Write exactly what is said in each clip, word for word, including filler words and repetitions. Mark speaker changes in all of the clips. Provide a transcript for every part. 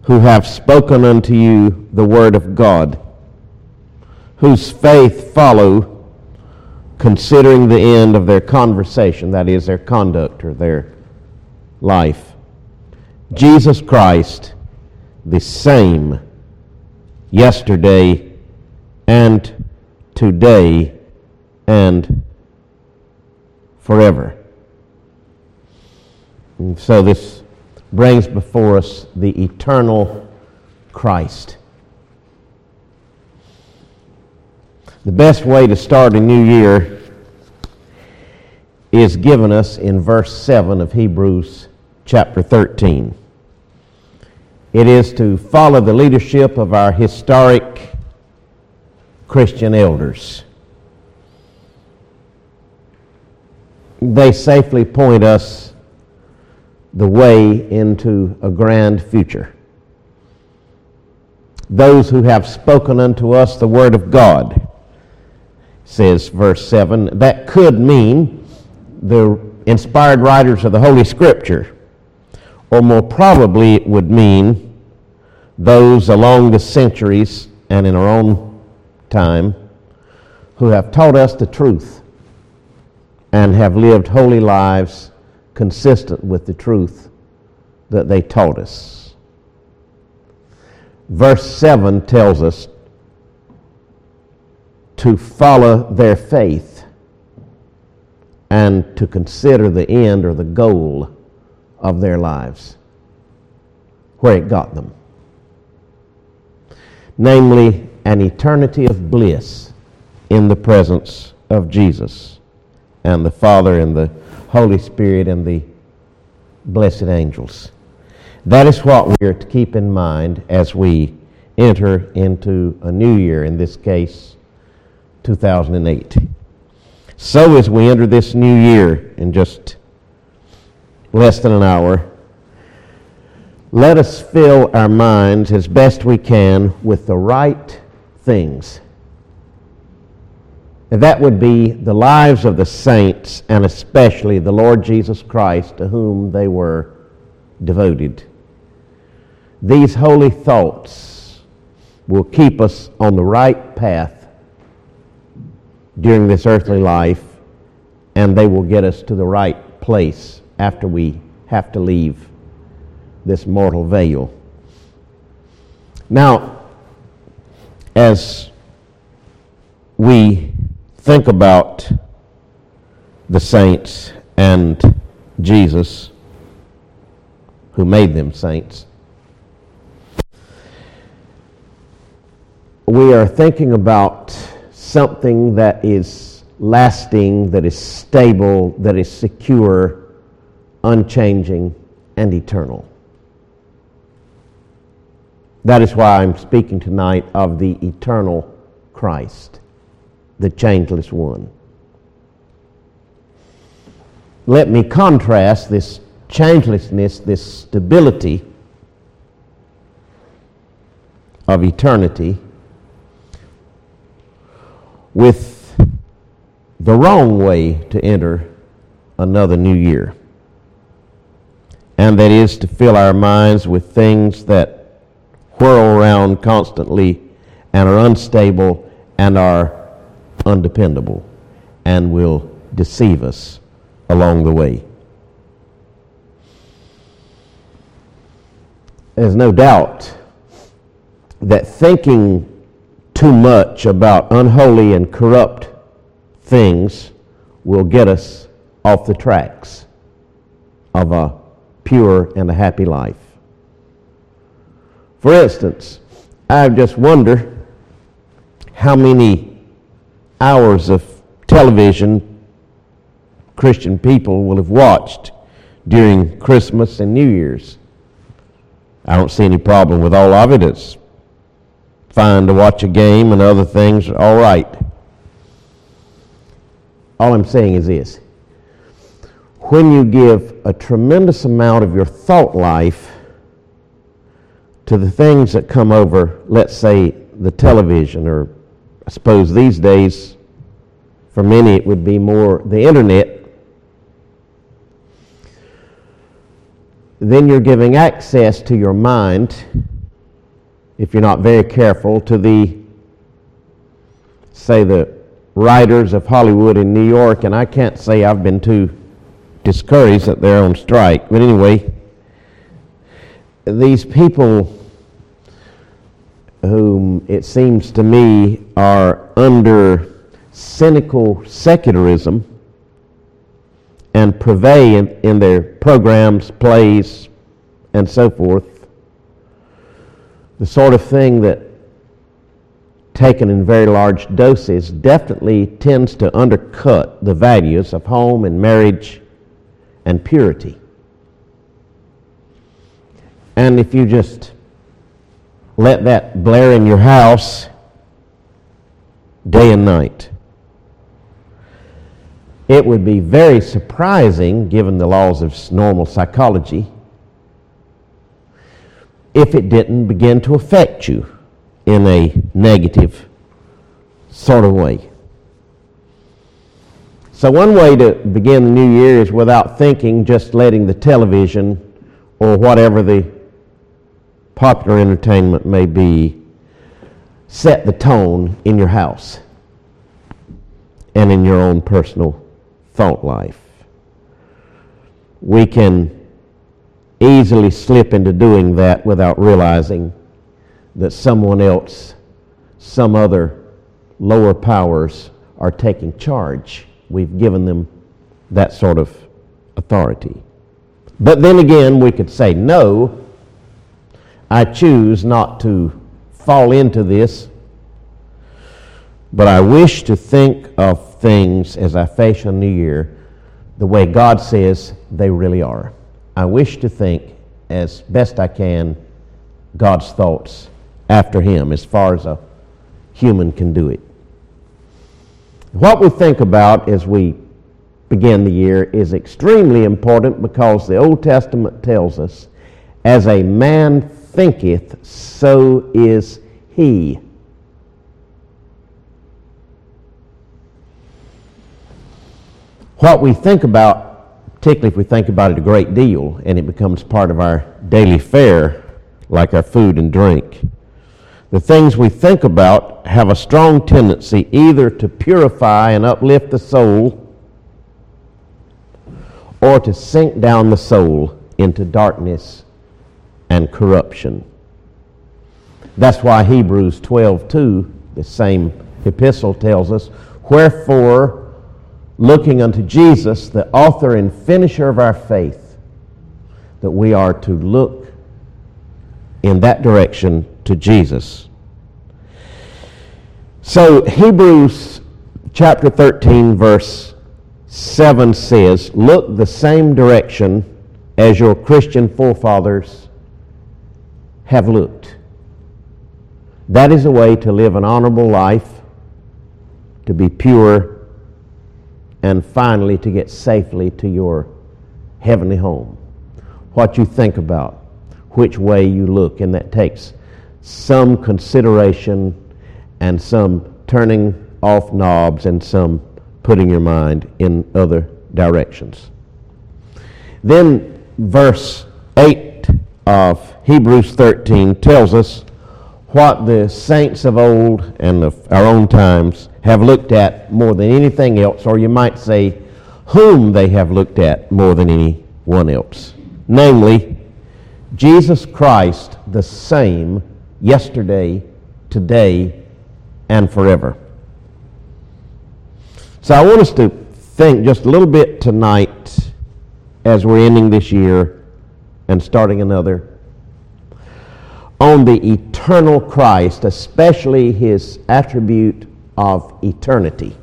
Speaker 1: who have spoken unto you the word of God, whose faith follow, considering the end of their conversation, that is, their conduct or their life. Jesus Christ, the same yesterday and today and forever. And so this brings before us the eternal Christ. The best way to start a new year is given us in verse seven of Hebrews chapter thirteen. It is to follow the leadership of our historic Christian elders. They safely point us the way into a grand future. Those who have spoken unto us the word of God, says verse seven, that could mean the inspired writers of the Holy Scripture, or more probably it would mean those along the centuries and in our own time who have taught us the truth and have lived holy lives consistent with the truth that they taught us. Verse seven tells us to follow their faith and to consider the end or the goal of their lives, where it got them. Namely, an eternity of bliss in the presence of Jesus and the Father and the Holy Spirit and the blessed angels. That is what we are to keep in mind as we enter into a new year, in this case, two thousand eight. So as we enter this new year in just less than an hour, let us fill our minds as best we can with the right things. And that would be the lives of the saints, and especially the Lord Jesus Christ, to whom they were devoted. These holy thoughts will keep us on the right path during this earthly life, and they will get us to the right place after we have to leave this mortal veil. Now, as we think about the saints and Jesus, who made them saints, we are thinking about something that is lasting, that is stable, that is secure, unchanging, and eternal. That is why I'm speaking tonight of the eternal Christ, the changeless one. Let me contrast this changelessness, this stability of eternity with the wrong way to enter another new year. And that is to fill our minds with things that whirl around constantly and are unstable and are undependable and will deceive us along the way. There's no doubt that thinking too much about unholy and corrupt things will get us off the tracks of a pure and a happy life. For instance, I just wonder how many hours of television Christian people will have watched during Christmas and New Year's. I don't see any problem with all of it. It's fine to watch a game and other things, all right. All I'm saying is this. When you give a tremendous amount of your thought life to the things that come over, let's say, the television, or I suppose these days, for many it would be more the internet, then you're giving access to your mind if you're not very careful, to the, say, the writers of Hollywood in New York, and I can't say I've been too discouraged that they're on strike. But anyway, these people whom it seems to me are under cynical secularism and purvey in, in their programs, plays, and so forth, the sort of thing that, taken in very large doses, definitely tends to undercut the values of home and marriage and purity. And if you just let that blare in your house day and night, it would be very surprising, given the laws of normal psychology, if it didn't begin to affect you in a negative sort of way. So one way to begin the new year is without thinking, just letting the television or whatever the popular entertainment may be set the tone in your house and in your own personal thought life. We can easily slip into doing that without realizing that someone else, some other lower powers are taking charge. We've given them that sort of authority. But then again, we could say, no, I choose not to fall into this, but I wish to think of things as I face a new year the way God says they really are. I wish to think as best I can God's thoughts after Him, as far as a human can do it. What we think about as we begin the year is extremely important, because the Old Testament tells us, as a man thinketh, so is he. What we think about, particularly if we think about it a great deal and it becomes part of our daily fare, like our food and drink, the things we think about have a strong tendency either to purify and uplift the soul or to sink down the soul into darkness and corruption. That's why Hebrews twelve two, the same epistle, tells us, wherefore, looking unto Jesus, the author and finisher of our faith, that we are to look in that direction to Jesus. So Hebrews chapter thirteen verse seven says, look the same direction as your Christian forefathers have looked. That is a way to live an honorable life, to be pure, and finally to get safely to your heavenly home. What you think about, which way you look, and that takes some consideration and some turning off knobs and some putting your mind in other directions. Then verse eight of Hebrews thirteen tells us what the saints of old and of our own times have looked at more than anything else, or you might say whom they have looked at more than anyone else. Namely, Jesus Christ, the same yesterday, today, and forever. So I want us to think just a little bit tonight as we're ending this year and starting another on the eternal Christ, especially his attribute of eternity.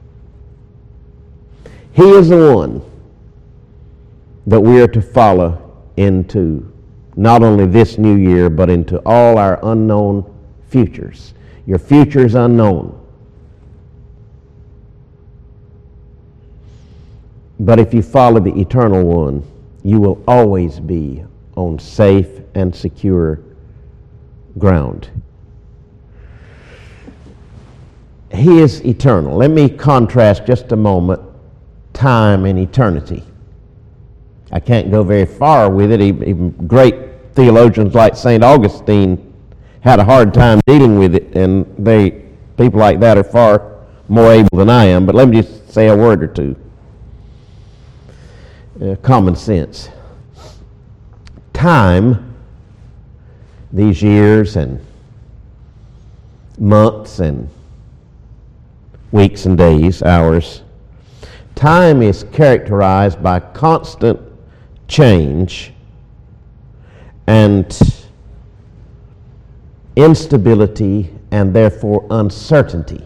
Speaker 1: He is the one that we are to follow into not only this new year, but into all our unknown futures. Your future is unknown. But if you follow the eternal one, you will always be on safe and secure ground. He is eternal. Let me contrast just a moment time and eternity. I can't go very far with it. Even great theologians like Saint Augustine had a hard time dealing with it, and they people like that are far more able than I am. But let me just say a word or two. Uh, common sense. Time, these years and months and weeks and days, hours, time is characterized by constant change and instability and therefore uncertainty.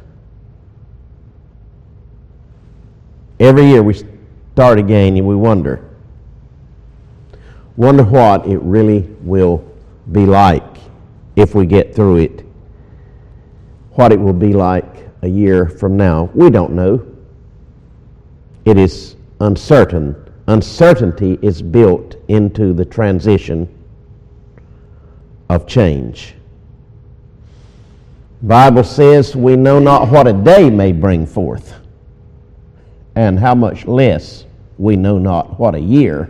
Speaker 1: Every year we start again and we wonder, wonder what it really will be like if we get through it, what it will be like a year from now. We don't know. It is uncertain. Uncertainty is built into the transition of change. The Bible says we know not what a day may bring forth, and how much less we know not what a year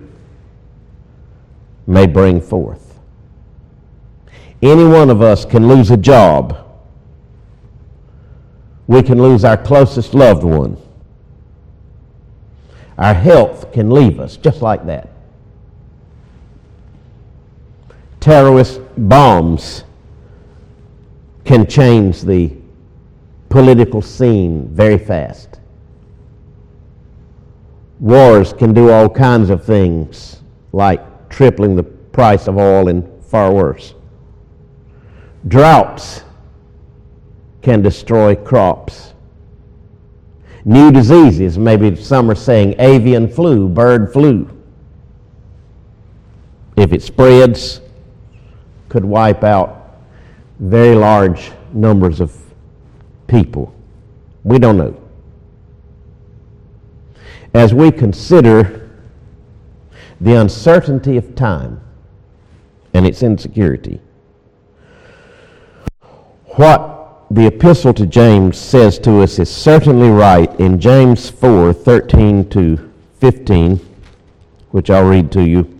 Speaker 1: may bring forth. Any one of us can lose a job. We can lose our closest loved one. Our health can leave us just like that. Terrorist bombs can change the political scene very fast. Wars can do all kinds of things, like tripling the price of oil and far worse. Droughts can destroy crops. New diseases, maybe some are saying avian flu, bird flu, if it spreads, could wipe out very large numbers of people. We don't know. As we consider the uncertainty of time and its insecurity, what the epistle to James says to us is certainly right in James four, thirteen to fifteen, which I'll read to you.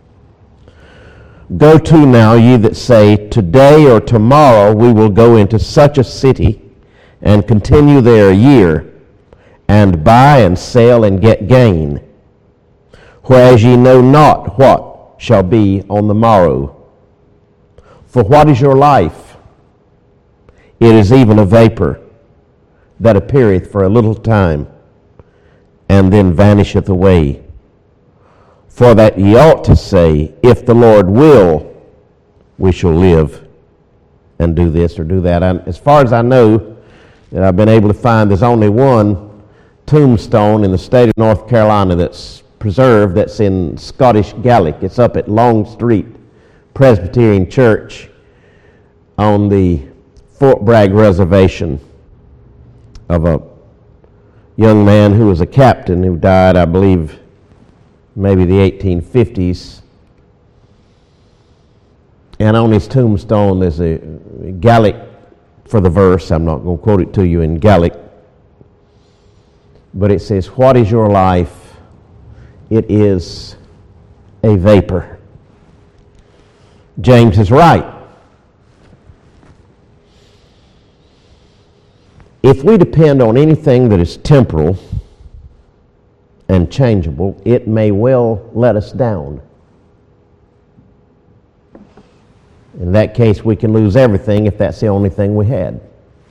Speaker 1: Go to now, ye that say, today or tomorrow we will go into such a city and continue there a year, and buy and sell and get gain, whereas ye know not what shall be on the morrow. For what is your life? It is even a vapor that appeareth for a little time, and then vanisheth away. For that ye ought to say, if the Lord will, we shall live and do this or do that. And as far as I know, that I've been able to find, there's only one tombstone in the state of North Carolina that's preserved, that's in Scottish Gaelic. It's up at Long Street Presbyterian Church on the Fort Bragg Reservation, of a young man who was a captain who died, I believe, maybe the eighteen fifties. And on his tombstone there's a Gaelic for the verse. I'm not going to quote it to you in Gaelic, but it says, what is your life? It is a vapor. James is right. If we depend on anything that is temporal and changeable, it may well let us down. In that case, we can lose everything if that's the only thing we had.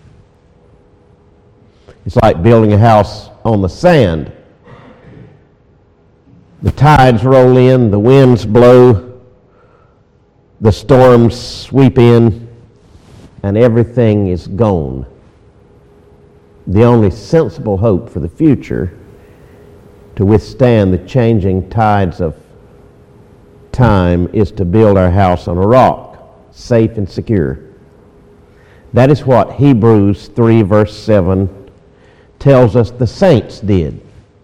Speaker 1: It's like building a house on the sand. The tides roll in, the winds blow, the storms sweep in, and everything is gone. The only sensible hope for the future to withstand the changing tides of time is to build our house on a rock, safe and secure. That is what Hebrews three verse seven tells us the saints did.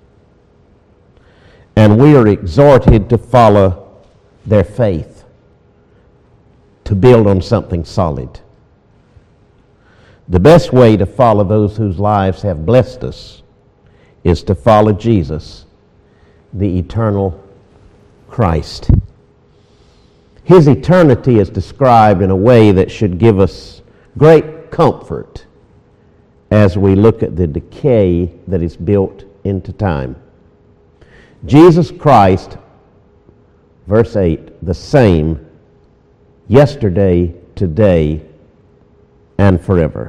Speaker 1: And we are exhorted to follow their faith, to build on something solid. The best way to follow those whose lives have blessed us is to follow Jesus, the eternal Christ. His eternity is described in a way that should give us great comfort as we look at the decay that is built into time. Jesus Christ, verse eight, the same yesterday, today, and forever.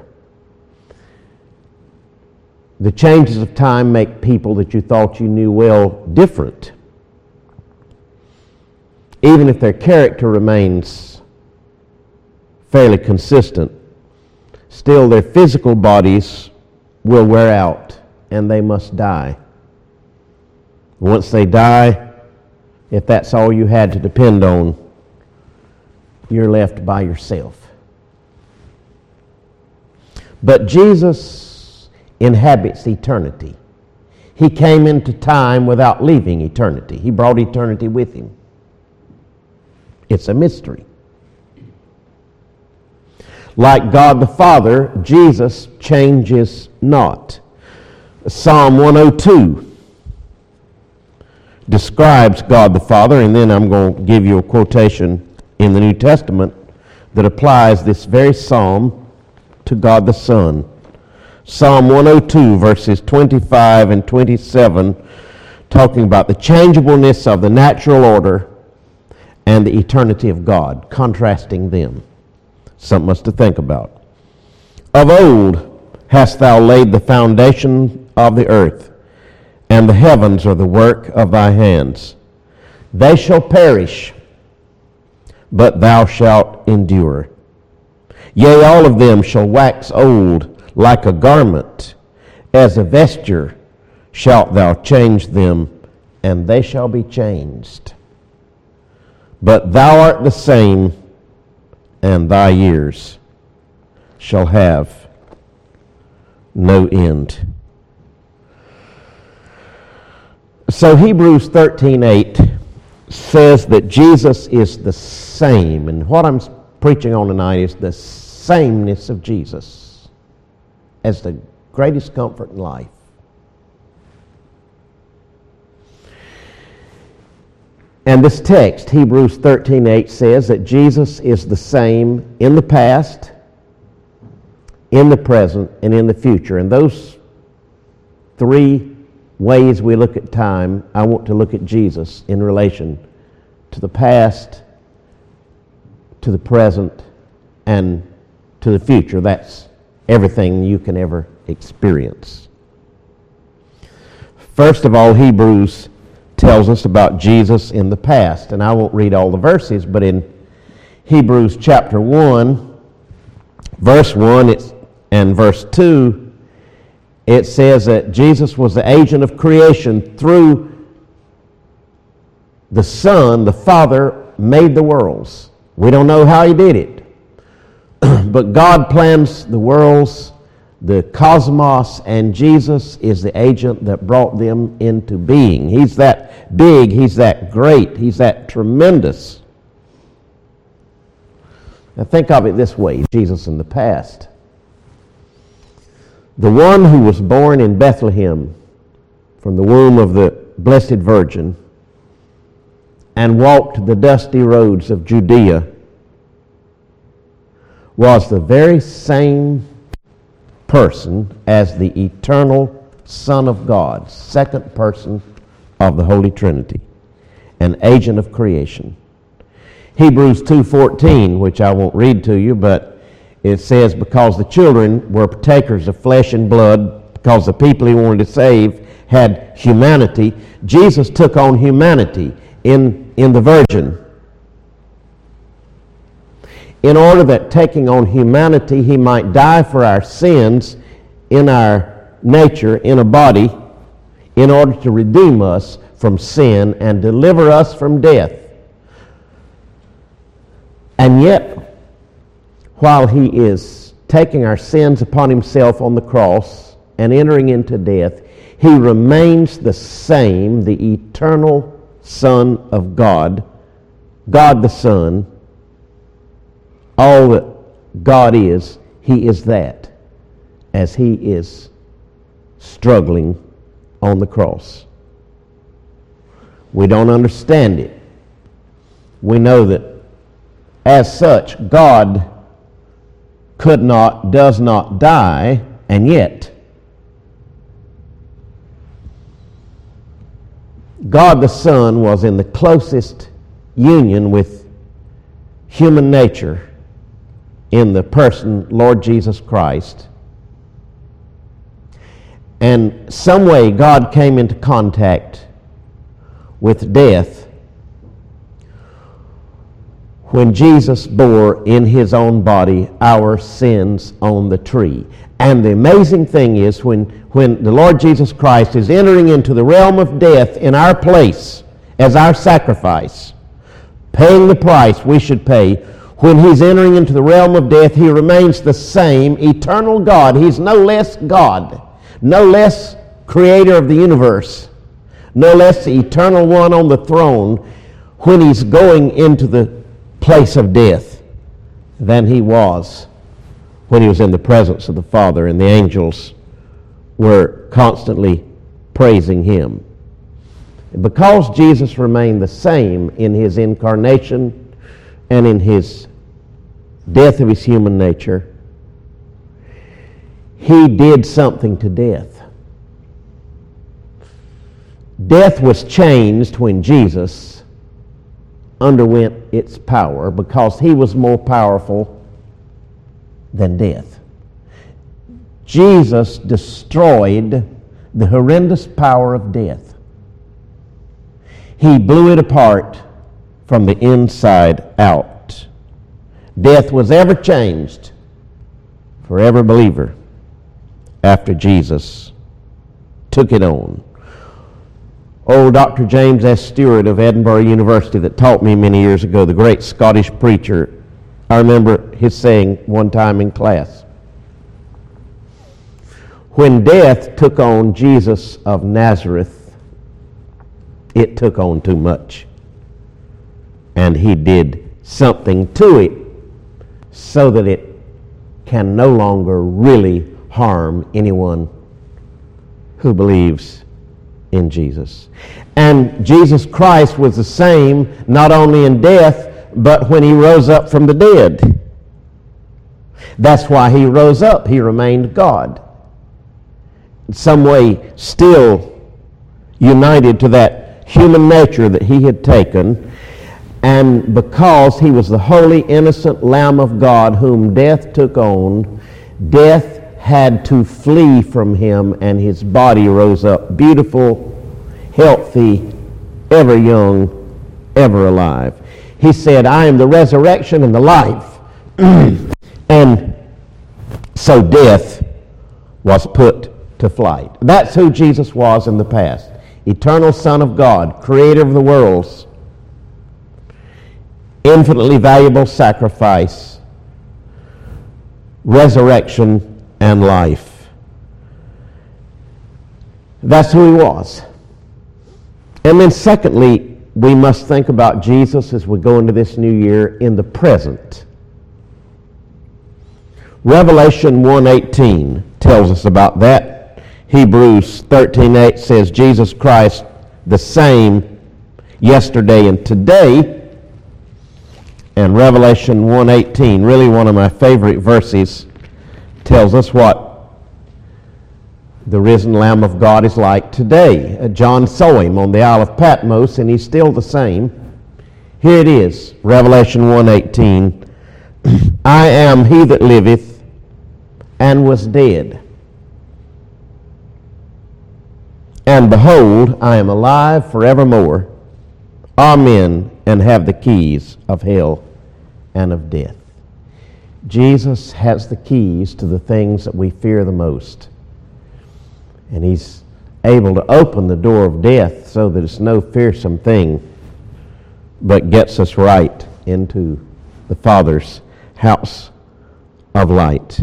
Speaker 1: The changes of time make people that you thought you knew well different. Even if their character remains fairly consistent, still their physical bodies will wear out and they must die. Once they die, if that's all you had to depend on, you're left by yourself. But Jesus inhabits eternity. He came into time without leaving eternity. He brought eternity with him. It's a mystery. Like God the Father, Jesus changes not. Psalm one oh two describes God the Father, and then I'm going to give you a quotation in the New Testament that applies this very psalm to God the Son. Psalm one oh two, verses twenty-five and twenty-seven, talking about the changeableness of the natural order and the eternity of God, contrasting them. Something else to think about. Of old hast thou laid the foundation of the earth, and the heavens are the work of thy hands. They shall perish, but thou shalt endure. Yea, all of them shall wax old like a garment. As a vesture shalt thou change them, and they shall be changed. But thou art the same, and thy years shall have no end. So Hebrews thirteen eight says that Jesus is the same. And what I'm preaching on tonight is the sameness of Jesus as the greatest comfort in life. And this text, Hebrews thirteen eight, says that Jesus is the same in the past, in the present, and in the future. And those three ways we look at time, I want to look at Jesus in relation to the past, to the present, and to the future. That's everything you can ever experience. First of all, Hebrews tells us about Jesus in the past. And I won't read all the verses, but in Hebrews chapter one, verse one it's, and verse two, it says that Jesus was the agent of creation. Through the Son, the Father made the worlds. We don't know how he did it, but God plans the worlds, the cosmos, and Jesus is the agent that brought them into being. He's that big, he's that great, he's that tremendous. Now think of it this way, Jesus in the past. The one who was born in Bethlehem from the womb of the Blessed Virgin and walked the dusty roads of Judea was the very same person as the eternal Son of God, second person of the Holy Trinity, an agent of creation. Hebrews two fourteen, which I won't read to you, but it says, because the children were partakers of flesh and blood, because the people he wanted to save had humanity, Jesus took on humanity in, in the Virgin, in order that taking on humanity, he might die for our sins in our nature, in a body, in order to redeem us from sin and deliver us from death. And yet, while he is taking our sins upon himself on the cross and entering into death, he remains the same, the eternal Son of God, God the Son. All that God is, he is that, as he is struggling on the cross. We don't understand it. We know that as such, God could not, does not die, and yet God the Son was in the closest union with human nature in the person Lord Jesus Christ. And some way God came into contact with death when Jesus bore in his own body our sins on the tree. And the amazing thing is, when, when the Lord Jesus Christ is entering into the realm of death in our place as our sacrifice, paying the price we should pay, when he's entering into the realm of death, he remains the same eternal God. He's no less God, no less creator of the universe, no less the eternal one on the throne when he's going into the place of death than he was when he was in the presence of the Father and the angels were constantly praising him. Because Jesus remained the same in his incarnation and in his death of his human nature, he did something to death. Death was changed when Jesus underwent its power, because he was more powerful than death. Jesus destroyed the horrendous power of death. He blew it apart from the inside out. Death was ever changed for every believer after Jesus took it on. Old Doctor James S. Stewart of Edinburgh University, that taught me many years ago, the great Scottish preacher, I remember his saying one time in class, when death took on Jesus of Nazareth, it took on too much. And he did something to it so that it can no longer really harm anyone who believes in Jesus. And Jesus Christ was the same not only in death, but when he rose up from the dead. That's why he rose up. He remained God. In some way still united to that human nature that he had taken. And because he was the holy, innocent Lamb of God whom death took on, death had to flee from him, and his body rose up beautiful, healthy, ever young, ever alive. He said, I am the resurrection and the life. And so death was put to flight. That's who Jesus was in the past. Eternal Son of God, creator of the worlds, infinitely valuable sacrifice, resurrection, and life. That's who he was. And then secondly, we must think about Jesus as we go into this new year in the present. Revelation one eighteen tells us about that. Hebrews thirteen eight says Jesus Christ the same yesterday and today. And Revelation one eighteen, really one of my favorite verses, tells us what the risen Lamb of God is like today. Uh, John saw him on the Isle of Patmos, and he's still the same. Here it is, Revelation one eighteen. I am he that liveth and was dead. And behold, I am alive forevermore. Amen, and have the keys of hell and of death. Jesus has the keys to the things that we fear the most. And he's able to open the door of death so that it's no fearsome thing, but gets us right into the Father's house of light.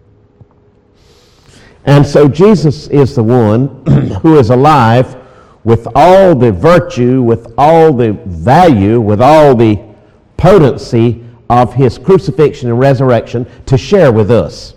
Speaker 1: And so Jesus is the one who is alive with all the virtue, with all the value, with all the potency of his crucifixion and resurrection to share with us.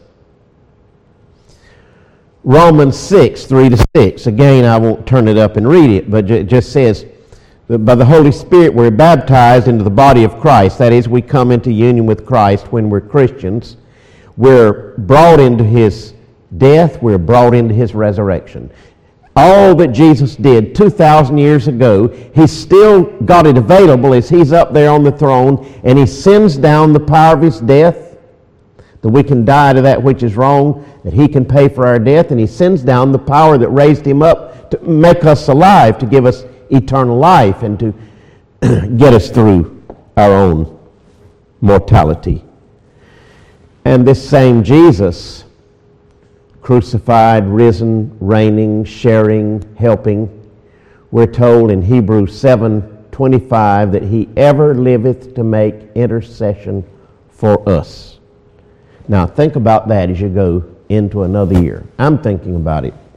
Speaker 1: Romans six, three to six. Again, I won't turn it up and read it, but it just says, By the Holy Spirit, we're baptized into the body of Christ. That is, we come into union with Christ when we're Christians. We're brought into his death. We're brought into his resurrection. All that Jesus did two thousand years ago, he's still got it available as he's up there on the throne, and he sends down the power of his death, that we can die to that which is wrong, that he can pay for our death, and he sends down the power that raised him up to make us alive, to give us eternal life, and to get us through our own mortality. And this same Jesus, crucified, risen, reigning, sharing, helping, we're told in Hebrews seven twenty-five that he ever liveth to make intercession for us. Now think about that as you go into another year. I'm thinking about it.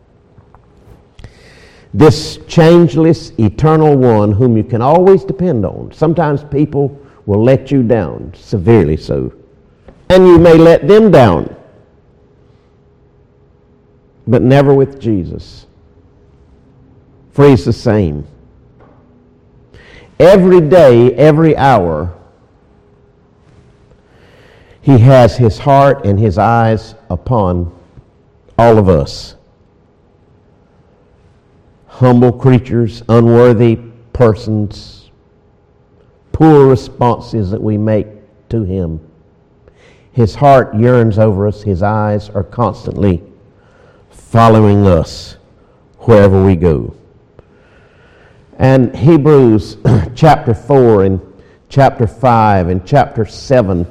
Speaker 1: This changeless, eternal one whom you can always depend on. Sometimes people will let you down, severely so. And you may let them down. But never with Jesus. For he's the same. Every day, every hour, he has his heart and his eyes upon all of us. Humble creatures, unworthy persons, poor responses that we make to him. His heart yearns over us. His eyes are constantly following us wherever we go. And Hebrews chapter four and chapter five and chapter seven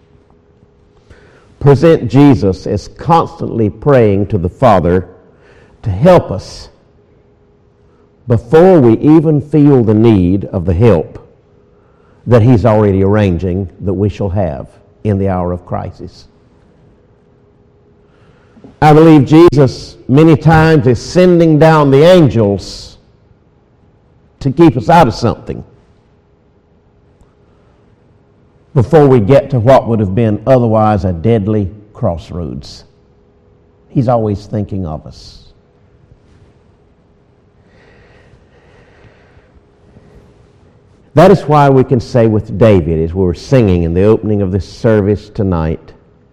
Speaker 1: present Jesus as constantly praying to the Father to help us before we even feel the need of the help that he's already arranging that we shall have in the hour of crisis. I believe Jesus many times is sending down the angels to keep us out of something before we get to what would have been otherwise a deadly crossroads. He's always thinking of us. That is why we can say with David, as we were singing in the opening of this service tonight,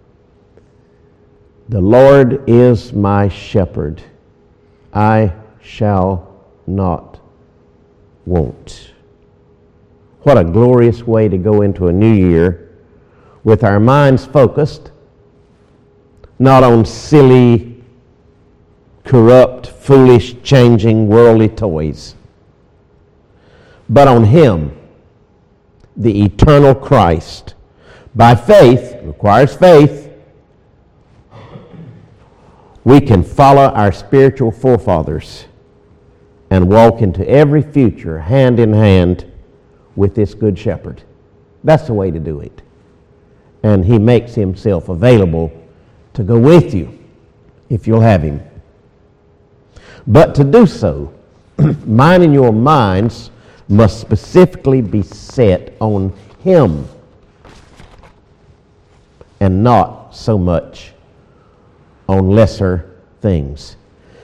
Speaker 1: the Lord is my shepherd, I shall not want. What a glorious way to go into a new year with our minds focused not on silly, corrupt, foolish, changing, worldly toys, but on him, the eternal Christ. By faith, requires faith, we can follow our spiritual forefathers and walk into every future hand in hand with this good shepherd. That's the way to do it. And he makes himself available to go with you if you'll have him. But to do so, mine and your minds must specifically be set on him and not so much on lesser things.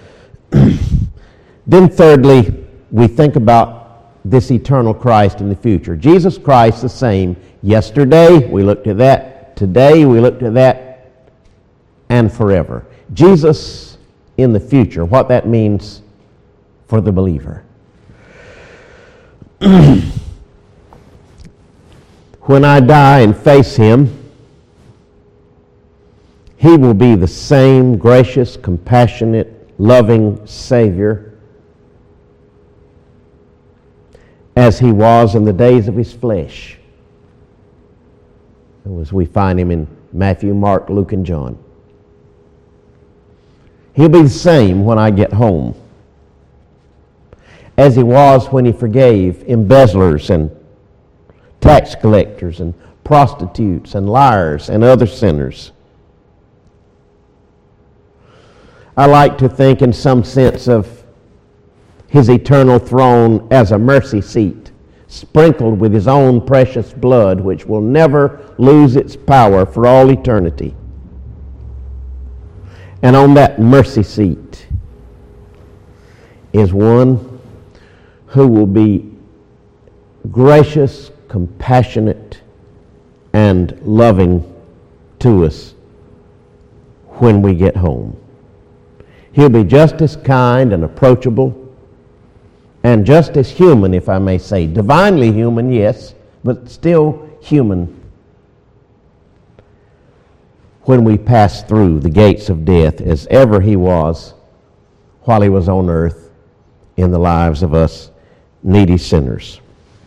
Speaker 1: Then thirdly, we think about this eternal Christ in the future. Jesus Christ the same yesterday, we looked at that. Today, we looked at that. And forever. Jesus in the future, what that means for the believer. When I die and face him, he will be the same gracious, compassionate, loving Savior as he was in the days of his flesh, as we find him in Matthew, Mark, Luke, and John. He'll be the same when I get home as he was when he forgave embezzlers and tax collectors and prostitutes and liars and other sinners. I like to think in some sense of his eternal throne as a mercy seat, sprinkled with his own precious blood, which will never lose its power for all eternity. And on that mercy seat is one who will be gracious, compassionate, and loving to us when we get home. He'll be just as kind and approachable and just as human, if I may say. Divinely human, yes, but still human when we pass through the gates of death as ever he was while he was on earth in the lives of us needy sinners.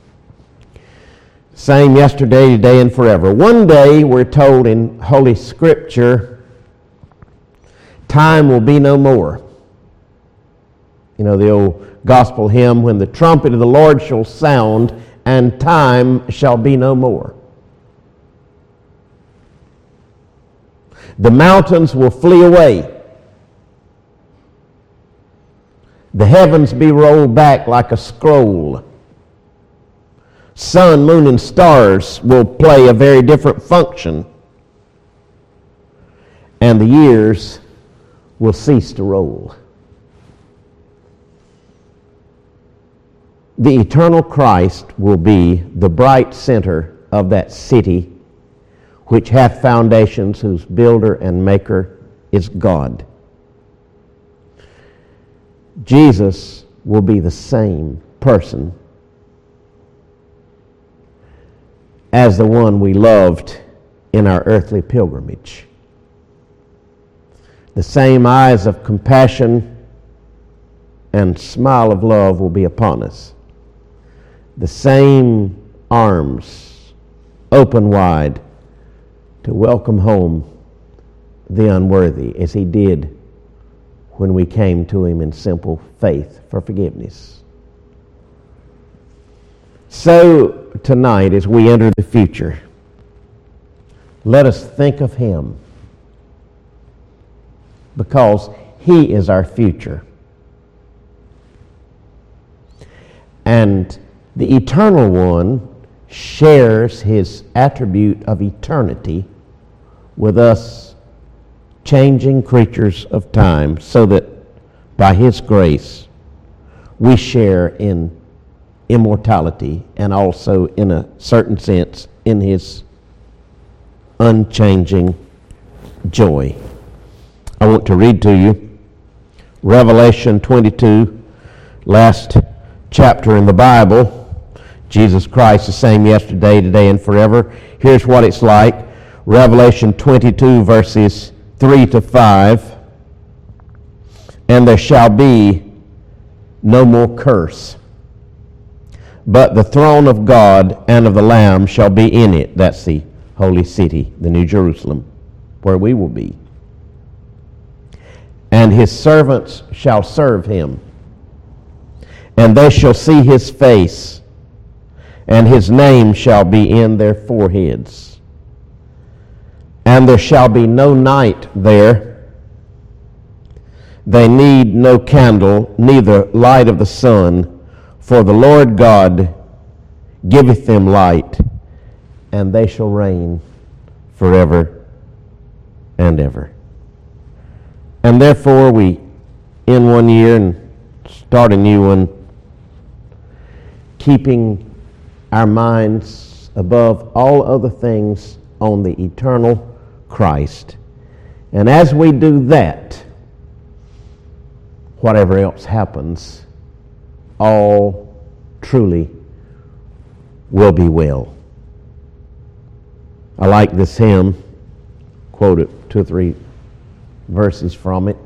Speaker 1: Same yesterday, today, and forever. One day, we're told in Holy Scripture, time will be no more. You know, the old gospel hymn, when the trumpet of the Lord shall sound, and time shall be no more. The mountains will flee away. The heavens be rolled back like a scroll. Sun, moon, and stars will play a very different function. And the years will cease to roll. The eternal Christ will be the bright center of that city which hath foundations, whose builder and maker is God. Jesus will be the same person as the one we loved in our earthly pilgrimage. The same eyes of compassion and smile of love will be upon us. The same arms open wide to welcome home the unworthy as he did when we came to him in simple faith for forgiveness. So tonight, as we enter the future, let us think of him, because he is our future. And the Eternal One shares his attribute of eternity with us changing creatures of time, so that by his grace we share in immortality and also, in a certain sense, in his unchanging joy. I want to read to you Revelation twenty-two, last chapter in the Bible. Jesus Christ, the same yesterday, today, and forever. Here's what it's like. Revelation twenty-two, verses three to five. And there shall be no more curse, but the throne of God and of the Lamb shall be in it. That's the holy city, the New Jerusalem, where we will be. And his servants shall serve him, and they shall see his face, and his name shall be in their foreheads. And there shall be no night there. They need no candle, neither light of the sun, for the Lord God giveth them light, and they shall reign forever and ever. And therefore we end one year and start a new one, keeping our minds above all other things on the eternal Christ. And as we do that, whatever else happens, all truly will be well. I like this hymn, quoted two or three verses from it.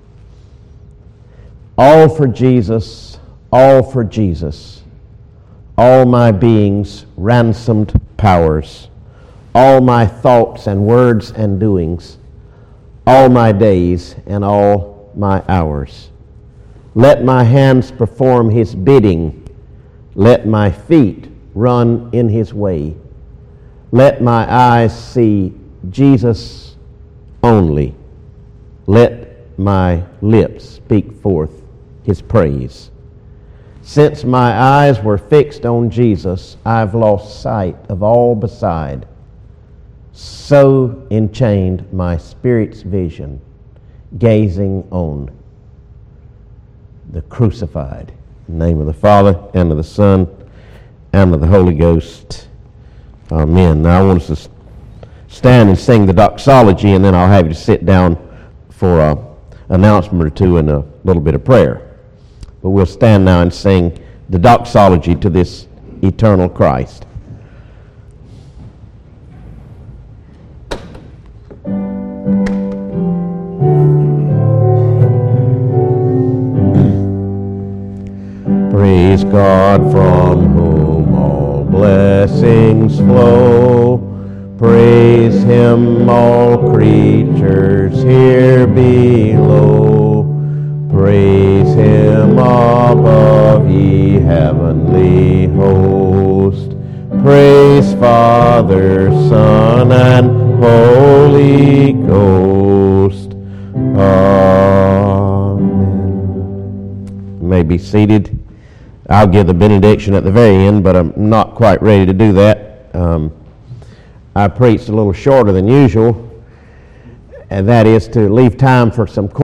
Speaker 1: All for Jesus, all for Jesus, all my being's ransomed powers, all my thoughts and words and doings, all my days and all my hours. Let my hands perform his bidding. Let my feet run in his way. Let my eyes see Jesus only. Let my lips speak forth his praise. Since my eyes were fixed on Jesus, I've lost sight of all beside. So enchained my spirit's vision, gazing on the crucified. In the name of the Father, and of the Son, and of the Holy Ghost. Amen. Now I want us to stand and sing the doxology, and then I'll have you to sit down for an announcement or two and a little bit of prayer. But we'll stand now and sing the doxology to this eternal Christ. Praise God, from whom all blessings flow. Praise Him, all creatures here below. Praise Him above, ye heavenly host. Praise Father, Son, and Holy Ghost. Amen. You may be seated. I'll give the benediction at the very end, but I'm not quite ready to do that. Um, I preached a little shorter than usual, and that is to leave time for some